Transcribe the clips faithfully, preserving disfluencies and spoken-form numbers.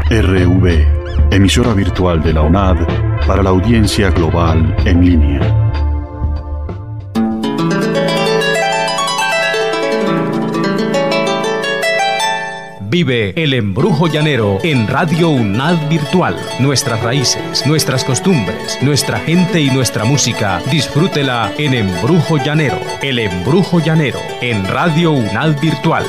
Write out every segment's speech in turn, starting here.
R V, emisora virtual de la UNAD para la audiencia global en línea. Vive el embrujo llanero en Radio UNAD Virtual. Nuestras raíces, nuestras costumbres, nuestra gente y nuestra música. Disfrútela en Embrujo Llanero. El embrujo llanero en Radio UNAD Virtual.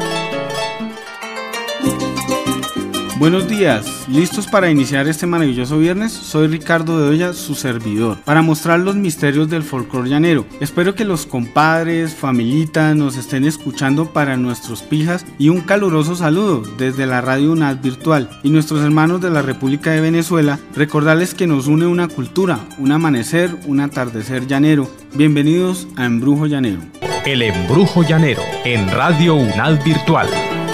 Buenos días, ¿listos para iniciar este maravilloso viernes? Soy Ricardo Bedoya, su servidor, para mostrar los misterios del folclore llanero. Espero que los compadres, familitas nos estén escuchando para nuestros pijas y un caluroso saludo desde la Radio UNAD Virtual. Y nuestros hermanos de la República de Venezuela, recordarles que nos une una cultura, un amanecer, un atardecer llanero. Bienvenidos a Embrujo Llanero. El embrujo llanero en Radio UNAD Virtual.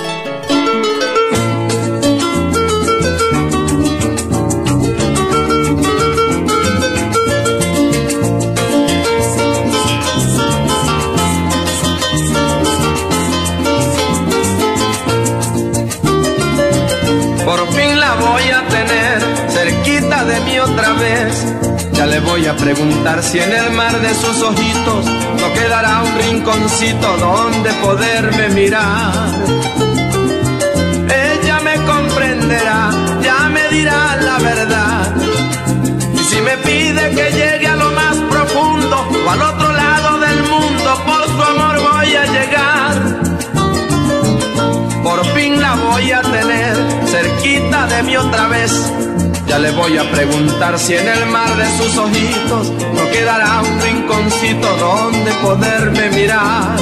Otra vez, ya le voy a preguntar si en el mar de sus ojitos no quedará un rinconcito donde poderme mirar. Ella me comprenderá, ya me dirá la verdad. Y si me pide que llegue a lo más profundo o al otro lado del mundo, por su amor voy a llegar. Por fin la voy a tener cerquita de mí otra vez. Ya le voy a preguntar si en el mar de sus ojitos no quedará un rinconcito donde poderme mirar.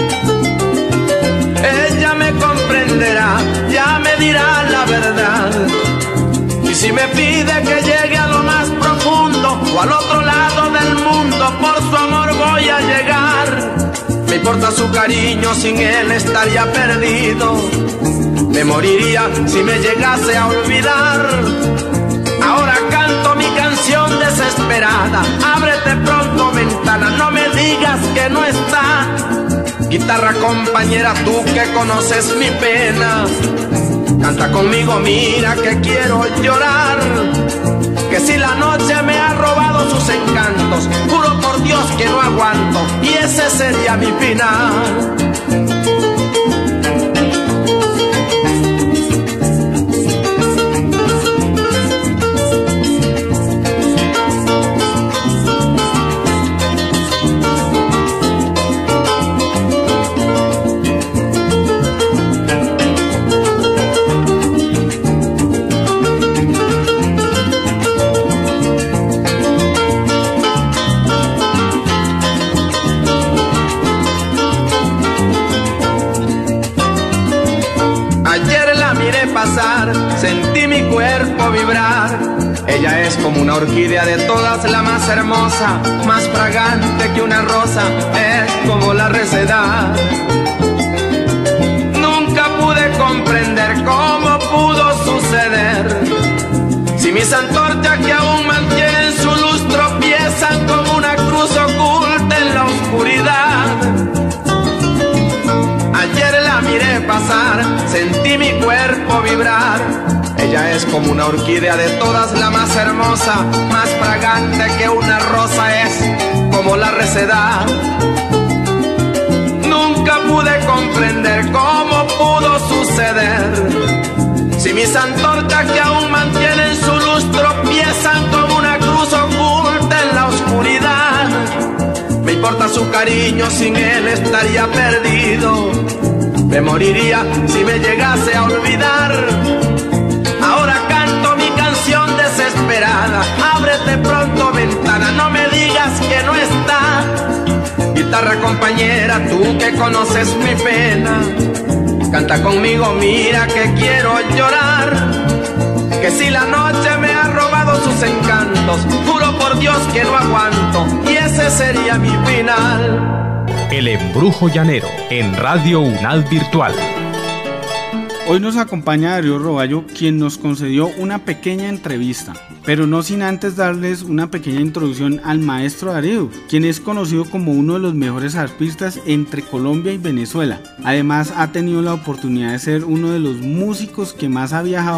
Ella me comprenderá, ya me dirá la verdad. Y si me pide que llegue a lo más profundo o al otro lado del mundo, por su amor voy a llegar. Me importa su cariño, sin él estaría perdido. Me moriría si me llegase a olvidar. Ahora canto mi canción desesperada. Ábrete pronto ventana, no me digas que no está. Guitarra compañera, tú que conoces mi pena, canta conmigo, mira que quiero llorar. Que si la noche me ha robado sus encantos, juro por Dios que no aguanto y ese sería mi final. Sentí mi cuerpo vibrar. Ella es como una orquídea, de todas la más hermosa, más fragante que una rosa, es como la recedad. Nunca pude comprender cómo pudo suceder. Si mis antorchas que aún mantienen su luz tropiezan como una cruz oculta en la oscuridad. Ayer la miré pasar, sentí mi cuerpo vibrar. Ella es como una orquídea, de todas la más hermosa, más fragante que una rosa, es como la recedad. Nunca pude comprender cómo pudo suceder. Si mis antorchas que aún mantienen su luz tropiezan como una cruz oculta en la oscuridad. Me importa su cariño, sin él estaría perdido. Me moriría si me llegase a olvidar. Ahora canto mi canción desesperada. Ábrete pronto ventana, no me digas que no está. Guitarra compañera, tú que conoces mi pena, canta conmigo, mira que quiero llorar. Que si la noche me ha robado sus encantos, juro por Dios que no aguanto y ese sería mi final. El embrujo llanero en Radio UNAD Virtual. Hoy nos acompaña Darío Roballo, quien nos concedió una pequeña entrevista, pero no sin antes darles una pequeña introducción al maestro Darío, quien es conocido como uno de los mejores arpistas entre Colombia y Venezuela. Además, ha tenido la oportunidad de ser uno de los músicos que más ha viajado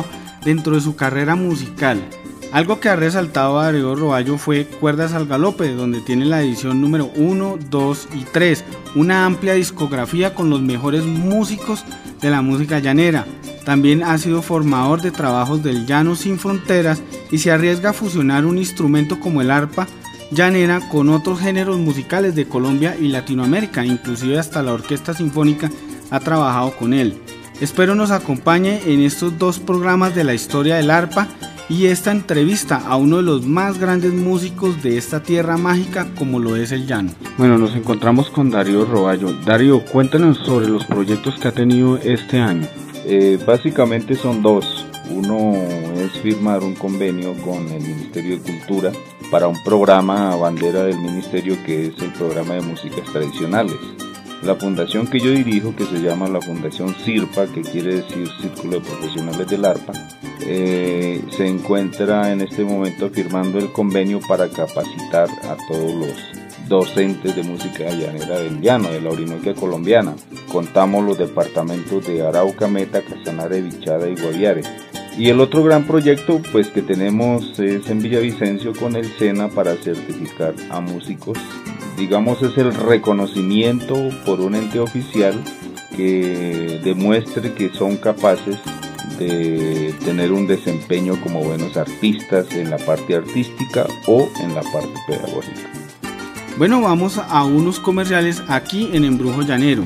dentro de su carrera musical. Algo que ha resaltado a Darío Roballo fue Cuerdas al Galope, donde tiene la edición número uno, dos y tres, una amplia discografía con los mejores músicos de la música llanera. También ha sido formador de trabajos del Llano Sin Fronteras y se arriesga a fusionar un instrumento como el arpa llanera con otros géneros musicales de Colombia y Latinoamérica, inclusive hasta la Orquesta Sinfónica ha trabajado con él. Espero nos acompañe en estos dos programas de la historia del arpa y esta entrevista a uno de los más grandes músicos de esta tierra mágica como lo es el llano. Bueno, nos encontramos con Darío Roballo. Darío, cuéntanos sobre los proyectos que ha tenido este año. Eh, básicamente son dos. Uno es firmar un convenio con el Ministerio de Cultura para un programa bandera del ministerio que es el programa de músicas tradicionales. La fundación que yo dirijo, que se llama la Fundación CIRPA, que quiere decir Círculo de Profesionales del Arpa, eh, se encuentra en este momento firmando el convenio para capacitar a todos los docentes de música llanera del llano, de la Orinoquia colombiana. Contamos los departamentos de Arauca, Meta, Casanare, Bichada y Guaviare. Y el otro gran proyecto pues que tenemos es en Villavicencio con el SENA para certificar a músicos. Digamos, es el reconocimiento por un ente oficial que demuestre que son capaces de tener un desempeño como buenos artistas en la parte artística o en la parte pedagógica. Bueno, vamos a unos comerciales aquí en Embrujo Llanero.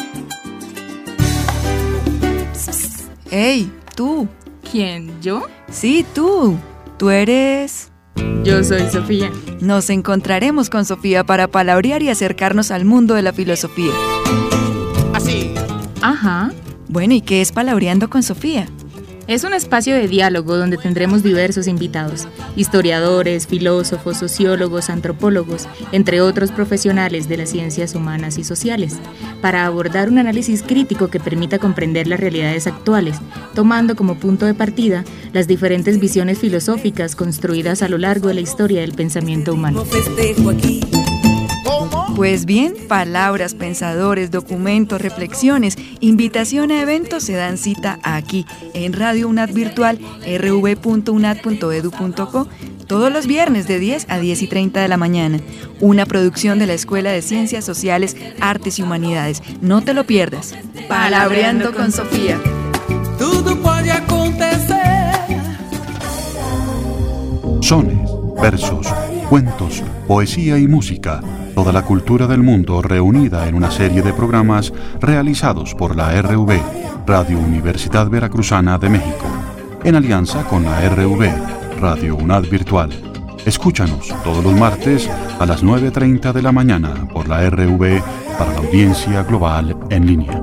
¡Ey, tú! ¿Quién? ¿Yo? Sí, tú. Tú eres... Yo soy Sofía. Nos encontraremos con Sofía para palabrear y acercarnos al mundo de la filosofía. Así. Ajá. Bueno, ¿y qué es Palabreando con Sofía? Es un espacio de diálogo donde tendremos diversos invitados, historiadores, filósofos, sociólogos, antropólogos, entre otros profesionales de las ciencias humanas y sociales, para abordar un análisis crítico que permita comprender las realidades actuales, tomando como punto de partida las diferentes visiones filosóficas construidas a lo largo de la historia del pensamiento humano. Pues bien, palabras, pensadores, documentos, reflexiones, invitación a eventos se dan cita aquí, en Radio UNAD Virtual, r v punto unad punto edu punto co, todos los viernes de diez a diez y treinta de la mañana. Una producción de la Escuela de Ciencias Sociales, Artes y Humanidades. No te lo pierdas. Palabreando con Sofía. Todo puede acontecer. Sones, versos, cuentos, poesía y música. Toda la cultura del mundo reunida en una serie de programas realizados por la R V, Radio Universidad Veracruzana de México, en alianza con la R V, Radio UNAD Virtual. Escúchanos todos los martes a las nueve y treinta de la mañana por la R V para la audiencia global en línea.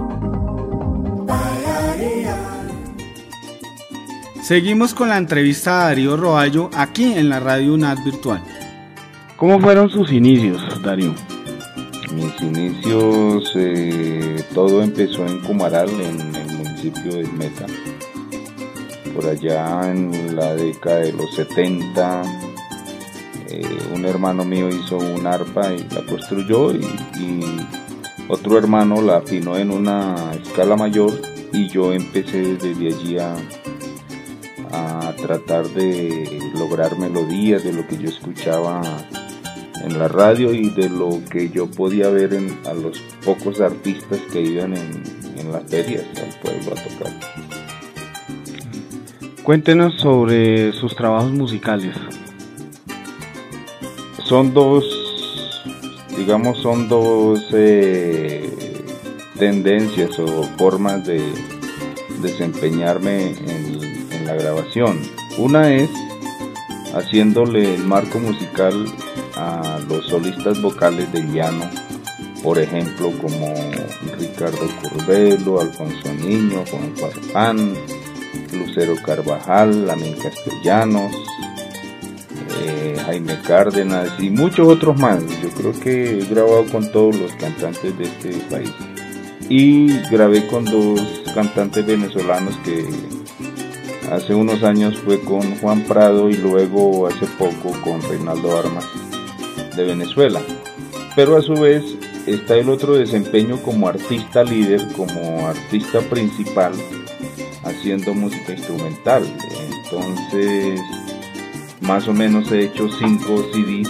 Seguimos con la entrevista a Darío Roballo aquí en la Radio UNAD Virtual. ¿Cómo fueron sus inicios, Darío? Mis inicios, eh, todo empezó en Cumaral, en el municipio de Meta. Por allá en la década de los setenta, eh, un hermano mío hizo un arpa y la construyó y, y otro hermano la afinó en una escala mayor y yo empecé desde allí a, a tratar de lograr melodías de lo que yo escuchaba en la radio y de lo que yo podía ver en, a los pocos artistas que iban en, en las ferias al pueblo a tocar. Cuéntenos sobre sus trabajos musicales. Son dos, digamos, son dos eh, tendencias o formas de desempeñarme en, en la grabación. Una es haciéndole el marco musical a los solistas vocales del llano, por ejemplo como Ricardo Curvelo, Alfonso Niño, Juan Farfán, Lucero Carvajal, Lamin Castellanos, eh, Jaime Cárdenas y muchos otros más. Yo creo que he grabado con todos los cantantes de este país y grabé con dos cantantes venezolanos que hace unos años fue con Juan Prado y luego hace poco con Reinaldo Armas de Venezuela. Pero a su vez está el otro desempeño como artista líder, como artista principal, haciendo música instrumental. Entonces, más o menos he hecho cinco C Ds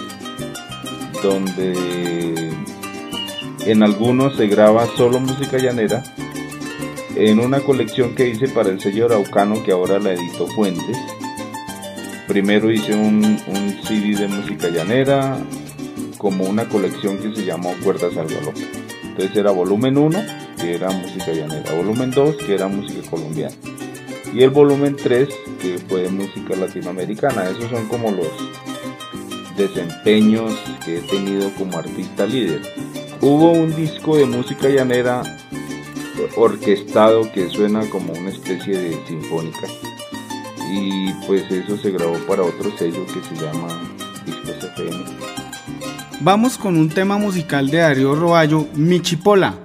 donde en algunos se graba solo música llanera. En una colección que hice para el sello Araucano, que ahora la editó Fuentes, primero hice un, un C D de música llanera, como una colección que se llamó Cuerdas al Galope. Entonces era volumen uno, que era música llanera, volumen dos, que era música colombiana, y el volumen tres, que fue música latinoamericana. Esos son como los desempeños que he tenido como artista líder. Hubo un disco de música llanera orquestado que suena como una especie de sinfónica, y pues eso se grabó para otro sello que se llama Discos F M. Vamos con un tema musical de Darío Roballo, Mi Chipola.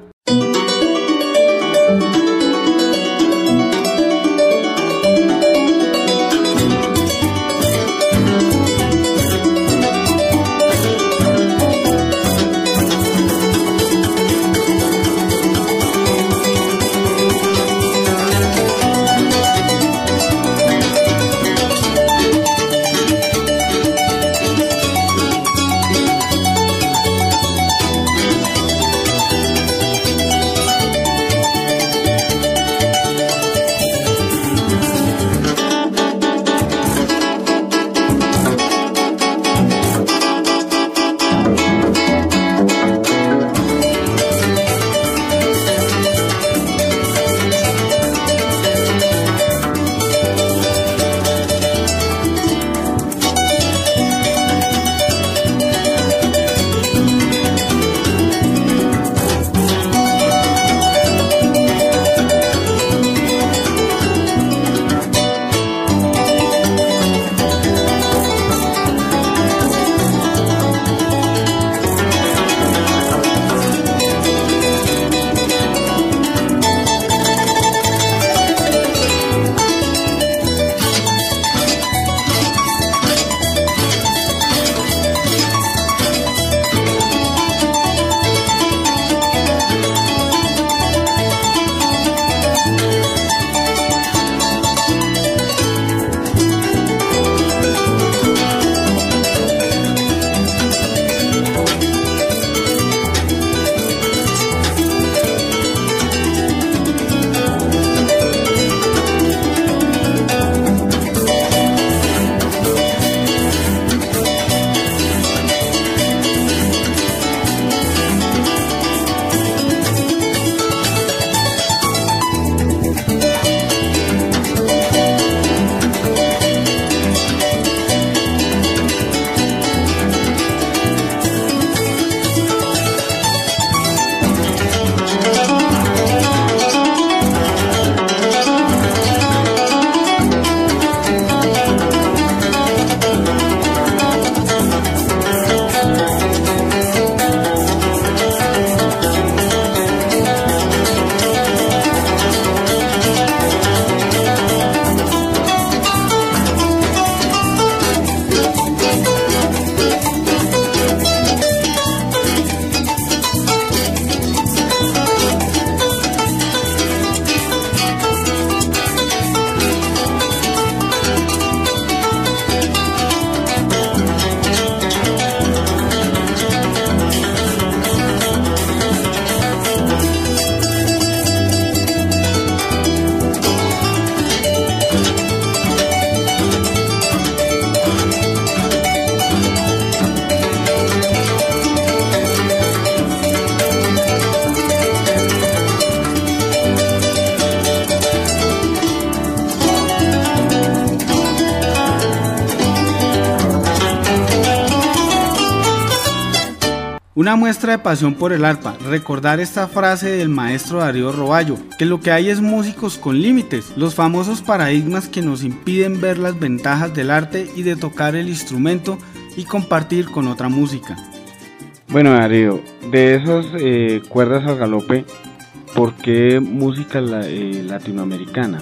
Una muestra de pasión por el arpa, recordar esta frase del maestro Darío Roballo, que lo que hay es músicos con límites, los famosos paradigmas que nos impiden ver las ventajas del arte y de tocar el instrumento y compartir con otra música. Bueno, Darío, de esas eh, cuerdas al galope, ¿por qué música la, eh, latinoamericana?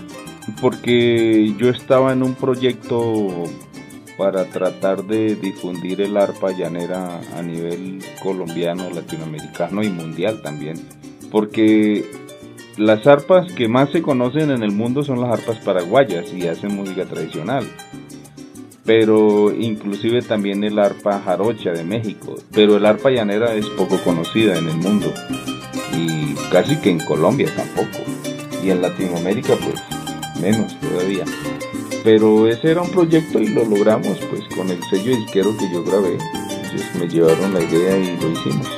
Porque yo estaba en un proyecto para tratar de difundir el arpa llanera a nivel colombiano, latinoamericano y mundial también, porque las arpas que más se conocen en el mundo son las arpas paraguayas y hacen música tradicional. Pero inclusive también el arpa jarocha de México, pero el arpa llanera es poco conocida en el mundo y casi que en Colombia tampoco, y en Latinoamérica pues menos todavía. Pero ese era un proyecto y lo logramos pues con el sello disquero que yo grabé. Ellos me llevaron la idea y lo hicimos.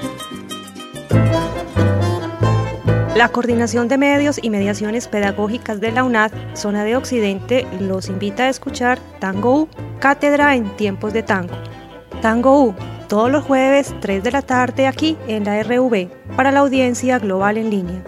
La Coordinación de Medios y Mediaciones Pedagógicas de la UNAD, Zona de Occidente, los invita a escuchar Tango U, Cátedra en Tiempos de Tango. Tango U, todos los jueves, tres de la tarde, aquí en la R V, para la audiencia global en línea.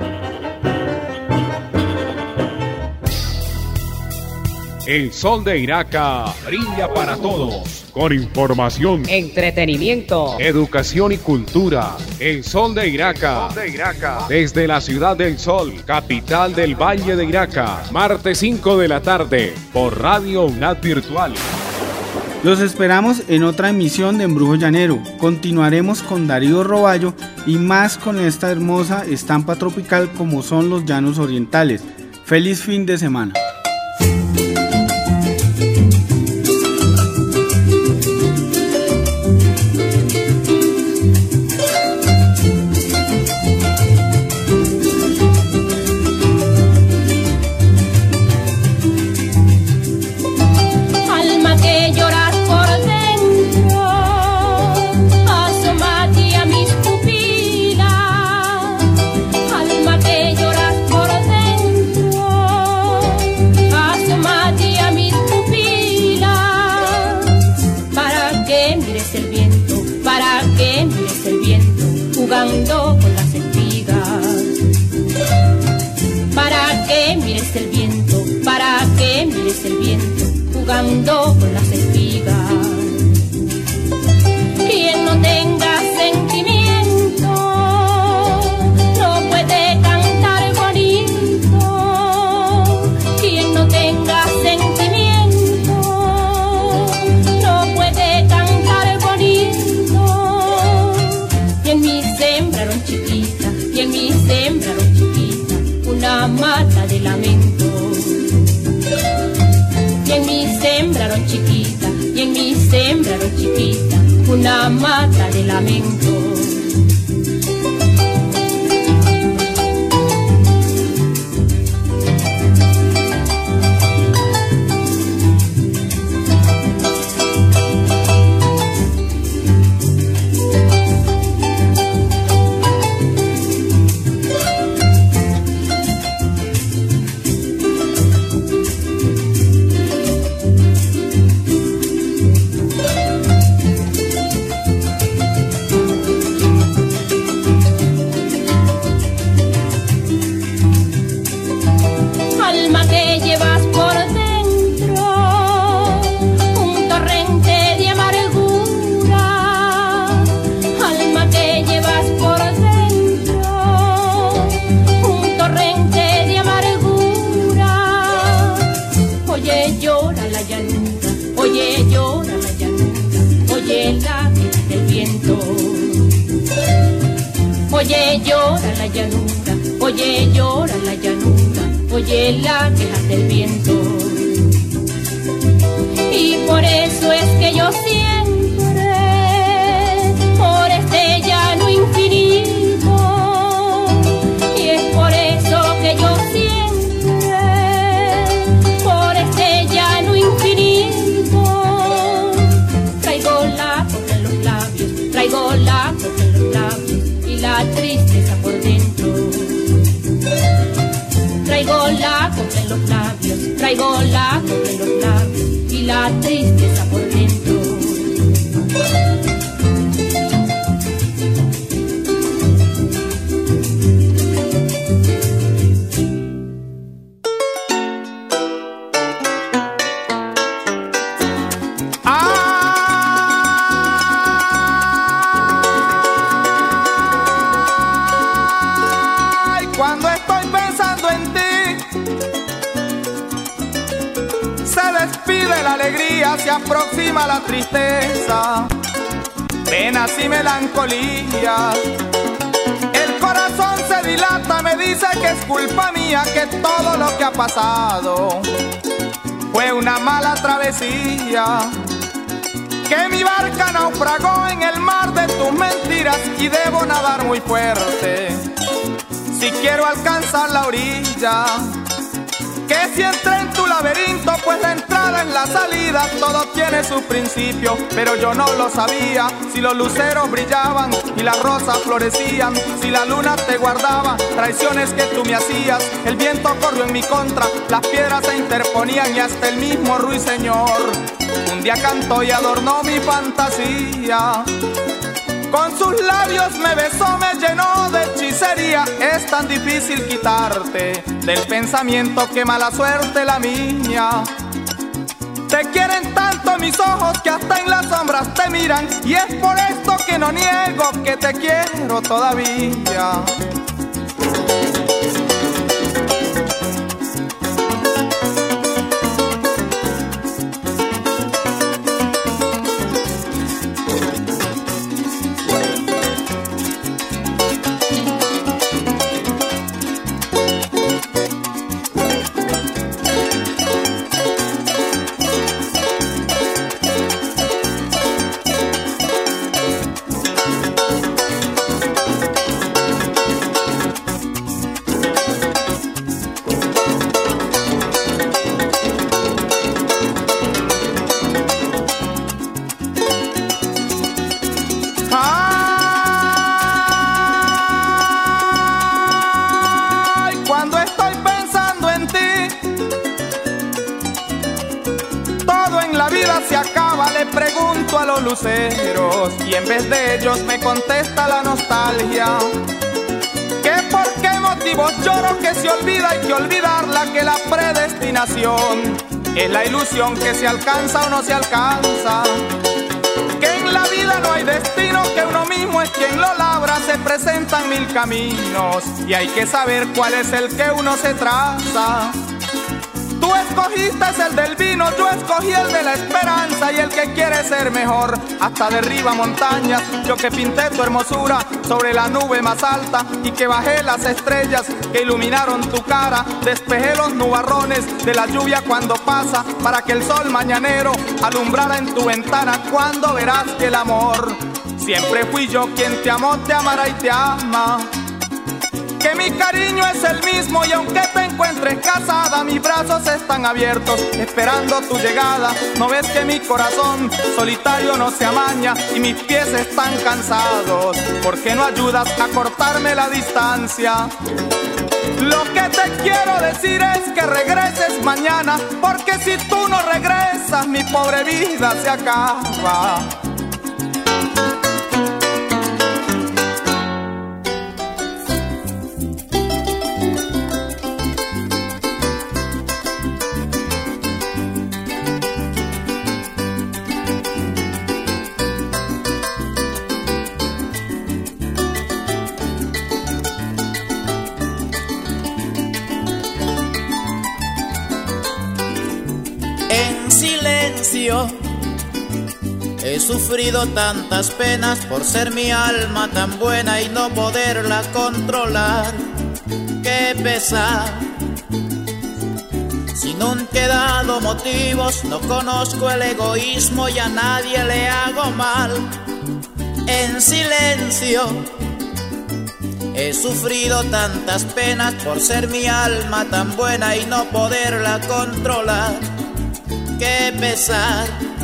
El sol de Iraca brilla para todos, con información, entretenimiento, educación y cultura. El sol de Iraca, sol de Iraca. Desde la ciudad del sol, capital del Valle de Iraca, martes cinco de la tarde, por Radio UNAD Virtual. Los esperamos en otra emisión de Embrujo Llanero. Continuaremos con Darío Roballo y más con esta hermosa estampa tropical como son los llanos orientales. Feliz fin de semana. Jugando con las espigas, para que mires el viento, para que mires el viento, jugando con las espigas. Quien no tenga sentimiento no puede cantar bonito. Quien no tenga sentimiento no puede cantar bonito. Y en mi sembraron chiquita, y en mi sembraron chiquita, una mata de lamento. Y en mi sembraron chiquita, y en mi sembraron chiquita, una mata de lamento. Oye, llora la llanura, oye, llora la llanura, oye la queja del viento. Y por eso es que yo siempre, por este llano infinito, y es por eso que yo siempre, por este llano infinito, traigo la coca en los labios, traigo la coca en los labios, la tristeza por dentro. Traigo la coca en los labios, traigo la coca en los labios y la tristeza por dentro. Se aproxima la tristeza, penas y melancolías. El corazón se se dilata, me dice que es culpa mía, que todo lo que ha pasado fue una mala travesía, que mi barca naufragó en el mar de tus mentiras y debo nadar muy fuerte si quiero alcanzar la orilla. Que si entré en tu laberinto, pues la entrada es la salida, todo tiene su principio, pero yo no lo sabía. Si los luceros brillaban y las rosas florecían, si la luna te guardaba, traiciones que tú me hacías, el viento corrió en mi contra, las piedras se interponían y hasta el mismo ruiseñor un día cantó y adornó mi fantasía. Con sus labios me besó, me llenó de hechicería. Es tan difícil quitarte del pensamiento, que mala suerte la mía. Te quieren tanto mis ojos que hasta en las sombras te miran, y es por esto que no niego que te quiero todavía. A los luceros y en vez de ellos me contesta la nostalgia. ¿Qué por qué motivos lloro? Que se olvida, hay que olvidarla, que la predestinación es la ilusión que se alcanza o no se alcanza. Que en la vida no hay destino, que uno mismo es quien lo labra. Se presentan mil caminos y hay que saber cuál es el que uno se traza. Tú escogiste el del vino, yo escogí el de la esperanza, y el que quiere ser mejor hasta derriba montañas. Yo que pinté tu hermosura sobre la nube más alta, y que bajé las estrellas que iluminaron tu cara, despejé los nubarrones de la lluvia cuando pasa, para que el sol mañanero alumbrara en tu ventana. Cuando verás que el amor siempre fui yo quien te amó, te amará y te ama. Que mi cariño es el mismo, y aunque te encuentres casada, mis brazos están abiertos esperando tu llegada. ¿No ves que mi corazón solitario no se amaña y mis pies están cansados? ¿Por qué no ayudas a cortarme la distancia? Lo que te quiero decir es que regreses mañana, porque si tú no regresas, mi pobre vida se acaba. He sufrido tantas penas por ser mi alma tan buena y no poderla controlar. Qué pesar. Si no han quedado motivos, no conozco el egoísmo y a nadie le hago mal. En silencio he sufrido tantas penas por ser mi alma tan buena y no poderla controlar. Qué pesar.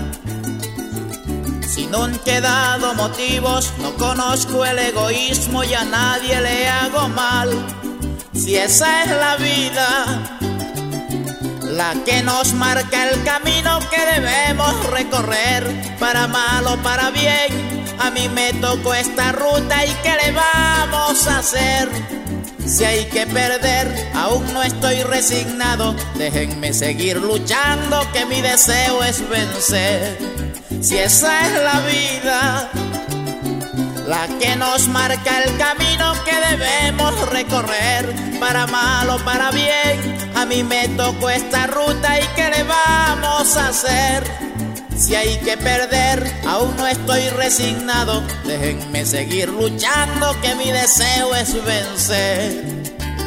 Si no han quedado motivos, no conozco el egoísmo y a nadie le hago mal. Si esa es la vida, la que nos marca el camino que debemos recorrer, para mal o para bien, a mí me tocó esta ruta y ¿qué le vamos a hacer? Si hay que perder, aún no estoy resignado, déjenme seguir luchando que mi deseo es vencer. Si esa es la vida, la que nos marca el camino que debemos recorrer, para mal o para bien, a mí me tocó esta ruta y ¿qué le vamos a hacer? Si hay que perder, aún no estoy resignado. Déjenme seguir luchando, que mi deseo es vencer.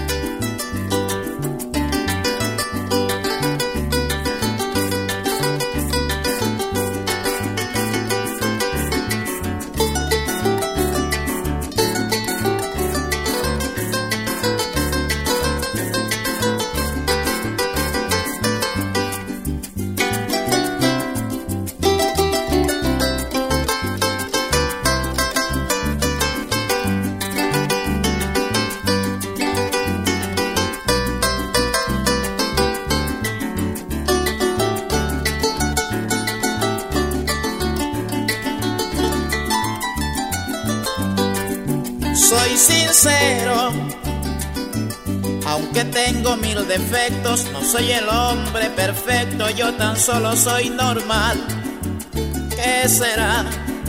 Soy sincero, aunque tengo mil defectos, no soy el hombre perfecto, yo tan solo soy normal. ¿Qué será?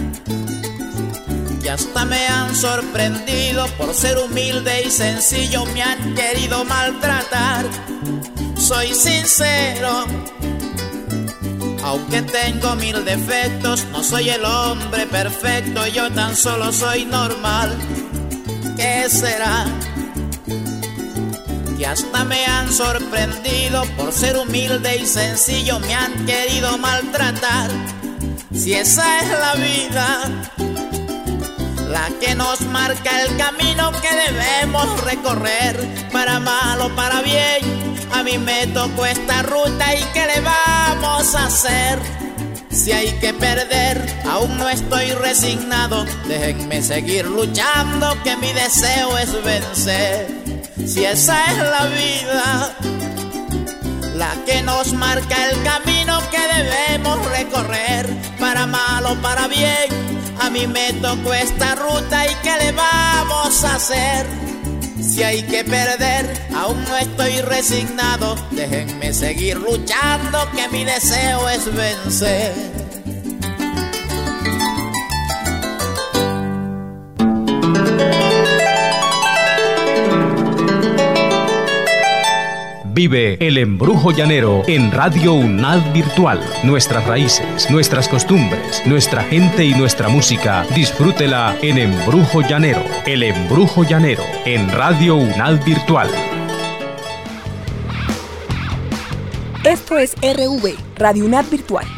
Y hasta me han sorprendido por ser humilde y sencillo, me han querido maltratar. Soy sincero, aunque tengo mil defectos, no soy el hombre perfecto, yo tan solo soy normal. ¿Qué será? Que hasta me han sorprendido por ser humilde y sencillo, me han querido maltratar. Si esa es la vida, la que nos marca el camino que debemos recorrer, para mal o para bien, a mí me tocó esta ruta y ¿qué le vamos a hacer? Si hay que perder, aún no estoy resignado. Déjenme seguir luchando, que mi deseo es vencer. Si esa es la vida, la que nos marca el camino que debemos recorrer, para mal o para bien, a mí me tocó esta ruta y ¿qué le vamos a hacer? Si hay que perder, aún no estoy resignado. Déjenme seguir luchando, que mi deseo es vencer. Vive el embrujo llanero en Radio UNAD Virtual. Nuestras raíces, nuestras costumbres, nuestra gente y nuestra música. Disfrútela en Embrujo Llanero. El embrujo llanero en Radio UNAD Virtual. Esto es R V, Radio UNAD Virtual.